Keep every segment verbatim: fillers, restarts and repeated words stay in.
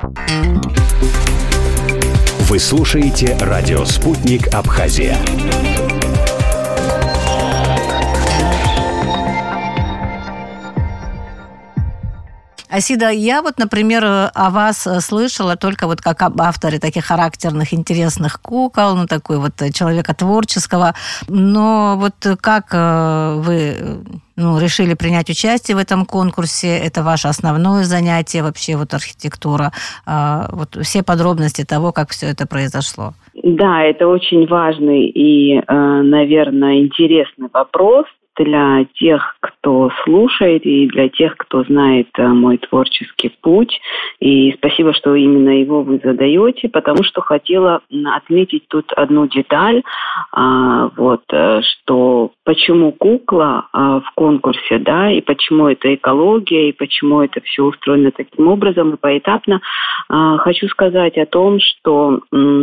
Вы слушаете радио «Спутник Абхазия». Асида, я вот, например, о вас слышала только вот как об авторе таких характерных, интересных кукол, ну, такой вот человека творческого. Но вот как вы ну, решили принять участие в этом конкурсе? Это ваше основное занятие вообще, вот архитектура? Вот все подробности того, как все это произошло. Да, это очень важный и, наверное, интересный вопрос для тех, кто слушает, и для тех, кто знает мой творческий путь. И спасибо, что именно его вы задаете, потому что хотела отметить тут одну деталь, вот, что почему кукла в конкурсе, да, и почему это экология, и почему это все устроено таким образом и поэтапно. Хочу сказать о том, что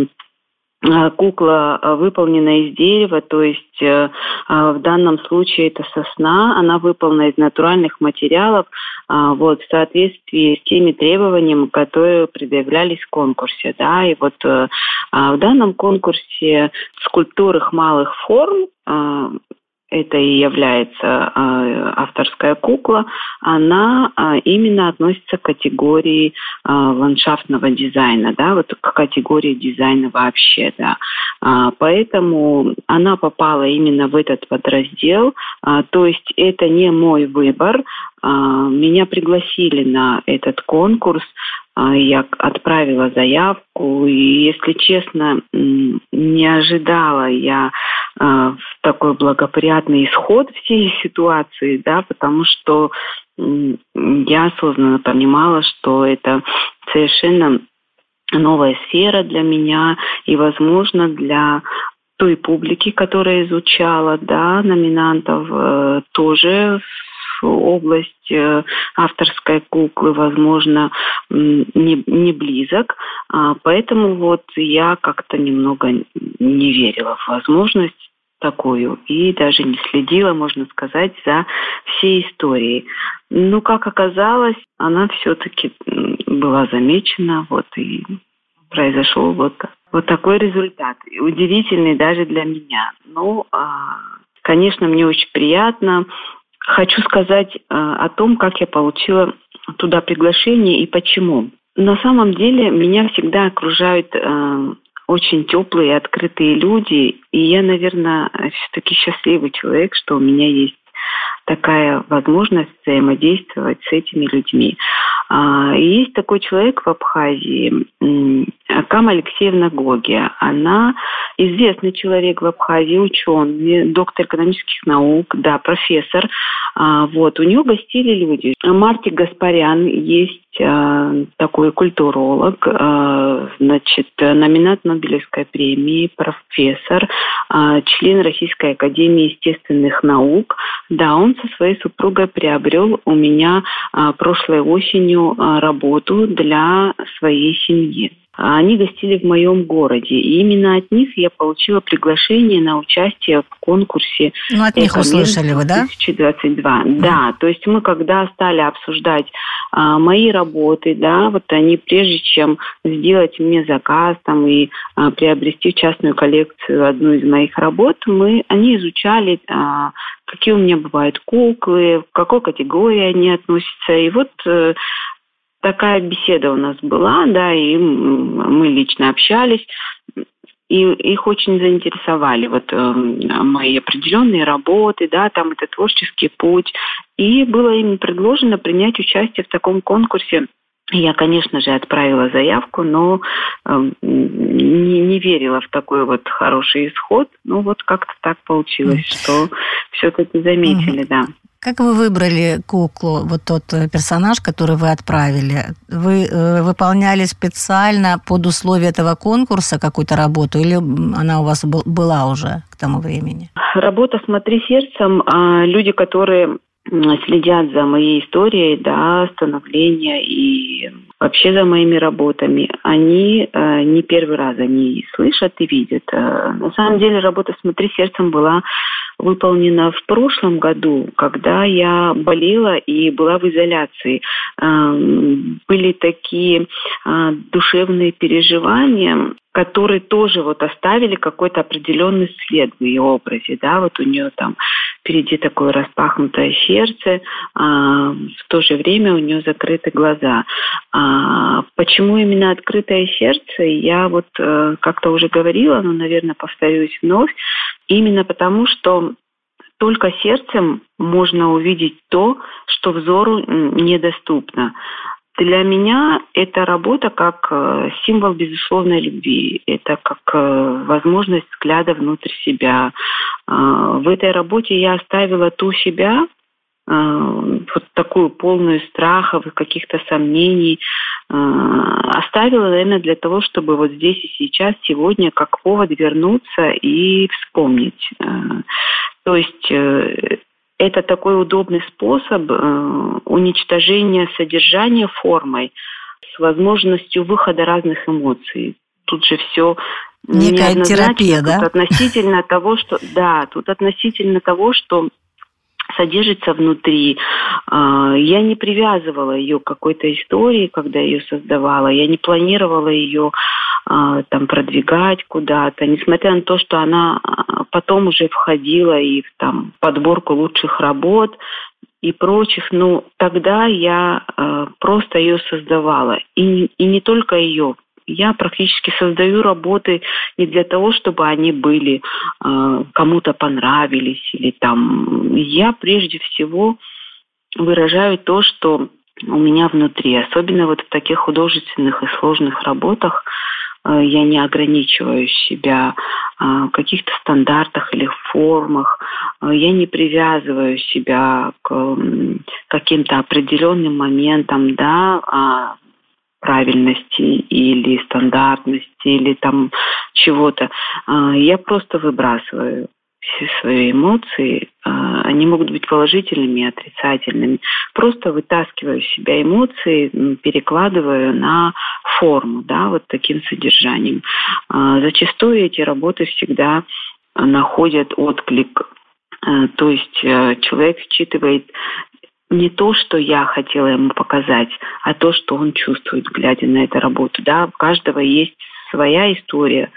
кукла выполнена из дерева, то есть в данном случае это сосна, она выполнена из натуральных материалов, вот, в соответствии с теми требованиями, которые предъявлялись в конкурсе, да, и вот в данном конкурсе скульптуры малых форм, это и является э, авторская кукла, она э, именно относится к категории э, ландшафтного дизайна, да, вот к категории дизайна вообще, да. А, поэтому она попала именно в этот подраздел, а, то есть это не мой выбор. А, меня пригласили на этот конкурс, я отправила заявку, и, если честно, не ожидала я в такой благоприятный исход всей ситуации, да, потому что я осознанно понимала, что это совершенно новая сфера для меня и, возможно, для той публики, которая изучала, да, номинантов, тоже область авторской куклы, возможно, не, не близок. Поэтому вот я как-то немного не верила в возможность такую и даже не следила, можно сказать, за всей историей. Но, как оказалось, она все-таки была замечена, вот, и произошел вот, вот такой результат. Удивительный даже для меня. Ну, конечно, мне очень приятно. Хочу сказать э, о том, как я получила туда приглашение и почему. На самом деле меня всегда окружают э, очень теплые, открытые люди, и я, наверное, все-таки счастливый человек, что у меня есть такая возможность взаимодействовать с этими людьми. А, и есть такой человек в Абхазии, Акам Алексеевна Гогия. Она известный человек в Абхазии, ученый, доктор экономических наук, да, профессор. А, вот, у нее гостили люди. Мартик Гаспарян есть а, такой культуролог, а, значит, номинант Нобелевской премии, профессор, а, член Российской академии естественных наук. Да, он со своей супругой приобрел у меня а, прошлой осенью а, работу для своей семьи. Они гостили в моем городе, и именно от них я получила приглашение на участие в конкурсе. Ну, от них услышали вы, да? две тысячи двадцать два. Mm. Да, то есть мы, когда стали обсуждать а, мои работы, да, вот они, прежде чем сделать мне заказ там и а, приобрести в частную коллекцию одну из моих работ, мы, они изучали, а, какие у меня бывают куклы, в какой категории они относятся, и вот такая беседа у нас была, да, и мы лично общались, и их очень заинтересовали вот э, мои определенные работы, да, там это творческий путь, и было им предложено принять участие в таком конкурсе. Я, конечно же, отправила заявку, но э, не, не верила в такой вот хороший исход, ну вот как-то так получилось, что все-таки заметили, да. Как вы выбрали куклу, вот тот персонаж, который вы отправили? Вы э, выполняли специально под условия этого конкурса какую-то работу, или она у вас был, была уже к тому времени? Работа «Смотри сердцем», э, люди, которые следят за моей историей, да, становления и вообще за моими работами, они э, не первый раз они слышат и видят. Э, на самом деле работа «Смотри сердцем» была выполнена в прошлом году, когда я болела и была в изоляции. Были такие душевные переживания, которые тоже вот оставили какой-то определенный след в ее образе. Да? Вот у нее там впереди такое распахнутое сердце, а в то же время у нее закрыты глаза. А почему именно открытое сердце? Я вот э, как-то уже говорила, но, наверное, повторюсь вновь. Именно потому, что только сердцем можно увидеть то, что взору недоступно. Для меня эта работа как символ безусловной любви, это как возможность взгляда внутрь себя. В этой работе я оставила ту себя, вот такую полную страхов и каких-то сомнений, оставила, наверное, для того, чтобы вот здесь и сейчас, сегодня, как повод вернуться и вспомнить. То есть это такой удобный способ э, уничтожения содержания формой с возможностью выхода разных эмоций. Тут же все некая терапия, да? Тут относительно того, что да, тут относительно того, что содержится внутри. Я не привязывала ее к какой-то истории, когда ее создавала. Я не планировала ее там продвигать куда-то, несмотря на то, что она потом уже входила и в там подборку лучших работ и прочих. Но тогда я просто ее создавала. И, и не только ее. Я практически создаю работы не для того, чтобы они были, э, кому-то понравились или там. Я прежде всего выражаю то, что у меня внутри. Особенно вот в таких художественных и сложных работах э, я не ограничиваю себя э, в каких-то стандартах или формах. Э, я не привязываю себя к э, каким-то определенным моментам, да, э, правильности или стандартности или там чего-то. Я просто выбрасываю все свои эмоции. Они могут быть положительными и отрицательными. Просто вытаскиваю из себя эмоции, перекладываю на форму, да, вот таким содержанием. Зачастую эти работы всегда находят отклик. То есть человек считывает не то, что я хотела ему показать, а то, что он чувствует, глядя на эту работу. Да, у каждого есть своя история,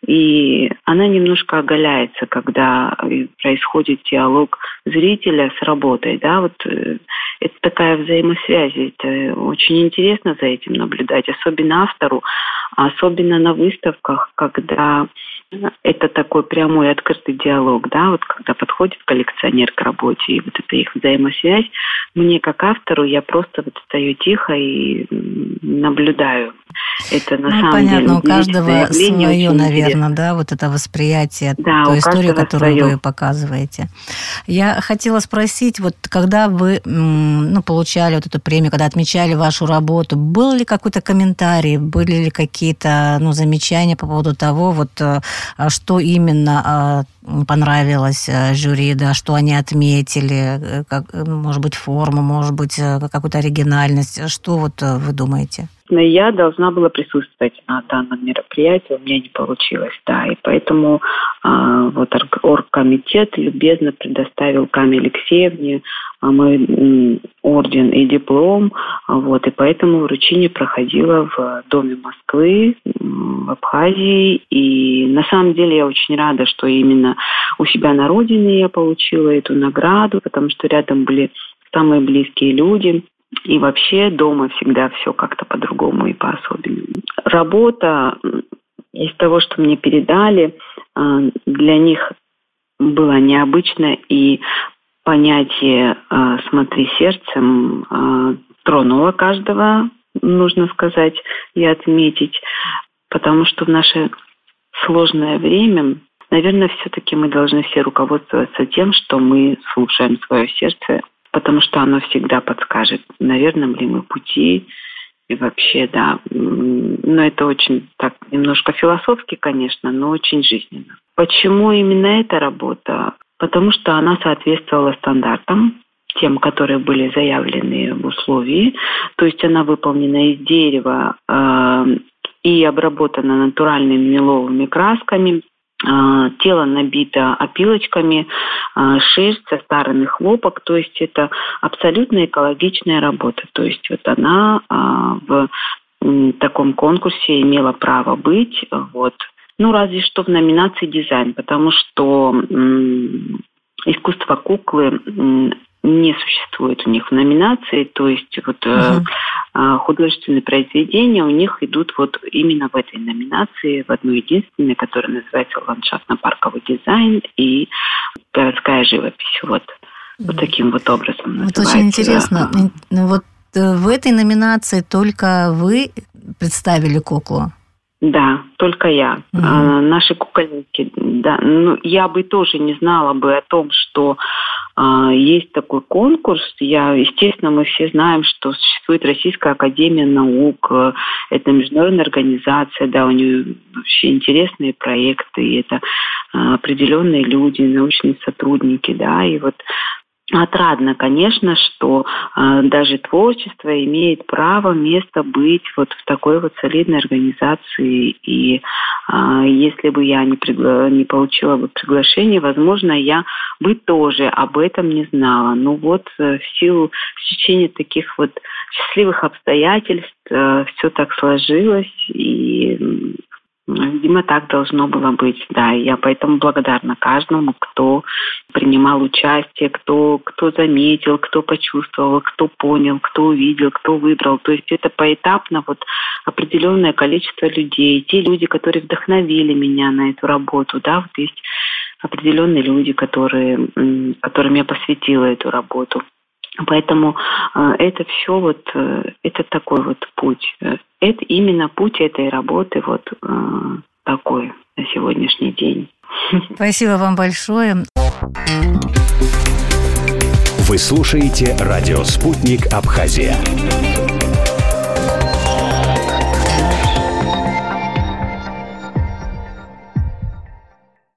и она немножко оголяется, когда происходит диалог зрителя с работой. Да, вот это такая взаимосвязь. Это очень интересно за этим наблюдать, особенно автору, особенно на выставках, когда это такой прямой открытый диалог, да, вот когда подходит коллекционер к работе, и вот эта их взаимосвязь, мне как автору, я просто вот стою тихо и наблюдаю. Это на ну, самом понятно, деле у каждого свое, наверное, интересно. Да, вот это восприятие да, той истории, которую свое. Вы показываете. Я хотела спросить, вот когда вы ну, получали вот эту премию, когда отмечали вашу работу, был ли какой-то комментарий, были ли какие-то ну, замечания по поводу того, вот что именно понравилось жюри, да, что они отметили, как, может быть, форму, может быть, какую-то оригинальность. Что вот вы думаете? Я должна была присутствовать на данном мероприятии, у меня не получилось, да, и поэтому э, вот оргкомитет любезно предоставил Каме Алексеевне э, мой э, орден и диплом, вот, и поэтому вручение проходило в Доме Москвы, э, в Абхазии, и на самом деле я очень рада, что именно у себя на родине я получила эту награду, потому что рядом были самые близкие люди. И вообще дома всегда все как-то по-другому и по-особенному. Работа из того, что мне передали, для них была необычна, и понятие «смотри сердцем» тронуло каждого, нужно сказать и отметить, потому что в наше сложное время, наверное, все-таки мы должны все руководствоваться тем, что мы слушаем свое сердце, потому что оно всегда подскажет, на верном ли мы пути, и вообще, да. Но это очень так немножко философски, конечно, но очень жизненно. Почему именно эта работа? Потому что она соответствовала стандартам, тем, которые были заявлены в условии. То есть она выполнена из дерева э, и обработана натуральными меловыми красками. тело набито опилочками, шерсть, состаранный хлопок, то есть это абсолютно экологичная работа. То есть вот она в таком конкурсе имела право быть, вот. Ну, разве что в номинации дизайн, потому что искусство куклы не существует у них в номинации, то есть вот uh-huh. художественные произведения у них идут вот именно в этой номинации, в одной единственной, которая называется ландшафтно-парковый дизайн и городская живопись. Вот, uh-huh. вот таким вот образом называется. Вот очень интересно. Вот в этой номинации только вы представили куклу? Да, только я. Mm-hmm. А, наши кукольники, да. Ну, я бы тоже не знала бы о том, что а, есть такой конкурс. Я, естественно, мы все знаем, что существует Российская академия наук. Это международная организация, да, у нее вообще интересные проекты. И это а, определенные люди, научные сотрудники, да, и вот отрадно, конечно, что э, даже творчество имеет право, место быть вот в такой вот солидной организации. И э, если бы я не, пригла... не получила бы приглашение, возможно, я бы тоже об этом не знала. Но вот э, в силу стечения таких вот счастливых обстоятельств э, все так сложилось, и видимо, так должно было быть, да. И я поэтому благодарна каждому, кто принимал участие, кто, кто заметил, кто почувствовал, кто понял, кто увидел, кто выбрал. То есть это поэтапно вот определенное количество людей. Те люди, которые вдохновили меня на эту работу, да, вот есть определенные люди, которые, которым я посвятила эту работу. Поэтому э, это все вот, э, это такой вот путь. Это именно путь этой работы вот э, такой на сегодняшний день. Спасибо вам большое. Вы слушаете радио «Спутник Абхазия».